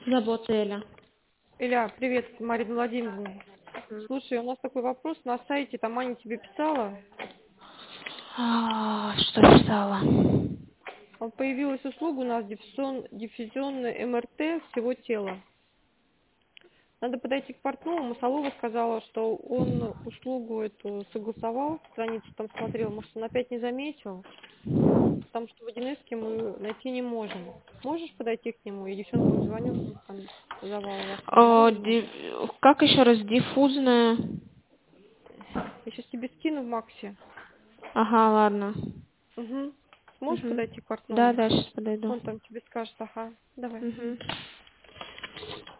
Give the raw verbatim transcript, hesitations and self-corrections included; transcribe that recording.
Забота Эля. Илья, привет, Марина Владимировна. Мгм. Слушай, у нас такой вопрос на сайте, там Аня тебе писала. А, что писала? А Появилась услуга у нас диффузион- диффузионный эм эр тэ всего тела. Надо подойти к портному. Масалова сказала, что он услугу эту согласовал, страницу там смотрел, может, он опять не заметил, потому что в один эс мы найти не можем. Можешь подойти к нему? И девчонка звонила, там Завала ваша А, Владимировна. ди- Как еще раз? Диффузная? Я сейчас тебе скину в Максе. Ага, ладно. Угу. Сможешь Угу. подойти к Да, портному? да, сейчас подойду. Он там тебе скажет, ага, давай. Угу.